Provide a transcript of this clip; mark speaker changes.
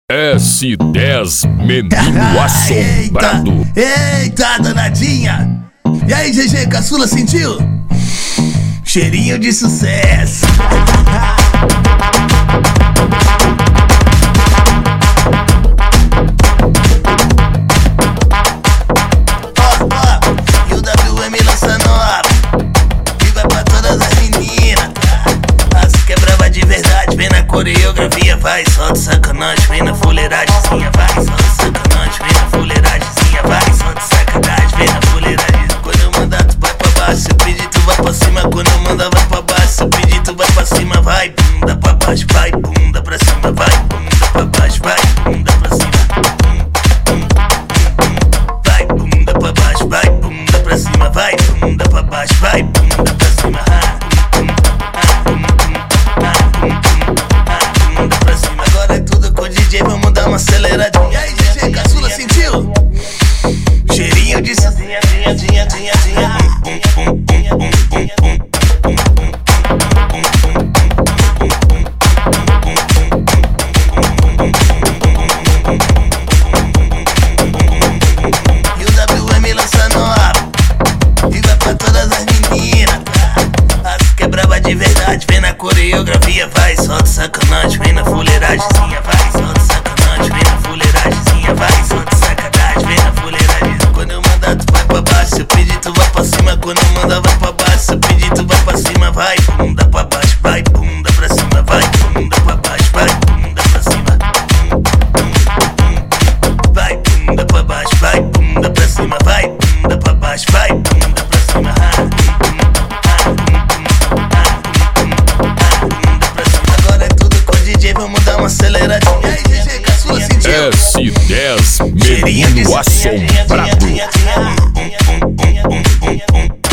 Speaker 1: S10 Menino Assombrado.
Speaker 2: Eita, danadinha! E aí, GG, caçula, sentiu? Cheirinho de sucesso. E o WM lança nova e vai pra todas as meninas. As que é brava de verdade, vem na coreografia, vai, solta sacanagem, vem na fuleiragemzinha, vai, solta sacanagem, vem na fuleiragemzinha, vai, solta sacanagem, vem na fuleiragem. Quando eu mandar tu vai pra baixo, se eu pedir tu vai pra cima. Quando eu mandar vai pra baixo, se eu pedir tu vai pra cima, vai, bunda pra baixo, vai, bunda pra cima, vai, bunda pra baixo, vai, bunda pra cima. Vai, bunda pra baixo, vai, bunda pra cima, vai, bunda pra baixo, vai, bunda pra cima. Bunda pra cima, agora é tudo com o DJ, vamos dar uma aceleradinha. E aí, DJ, caçula, sentiu? Cheirinho de sozinha, E o WM lança nova e vai pra todas as meninas. As que é brava de verdade, vem na coreografia, vai, solta sacanagem, vem na fuleiragemzinha, vai, solta sacanagem, vem na fuleiragemzinha, vai, solta sacanagem, vem na fuleiragem. Quando eu mandar tu vai pra baixo, se eu pedir tu vai pra cima. Quando eu mandar vai pra baixo, se eu pedir tu vai pra cima, vai, bunda pra baixo, vai, bunda pra cima, vai, bunda pra baixo, vai, bunda pra cima. Vai, bunda pra baixo, vai, bunda pra cima, vai, bunda pra baixo, vai, bunda pra cima. Agora é tudo com o DJ, vamos dar uma aceleradinha. E aí, DJ, caçula, sentiu?
Speaker 1: S10 Menino Assombrado.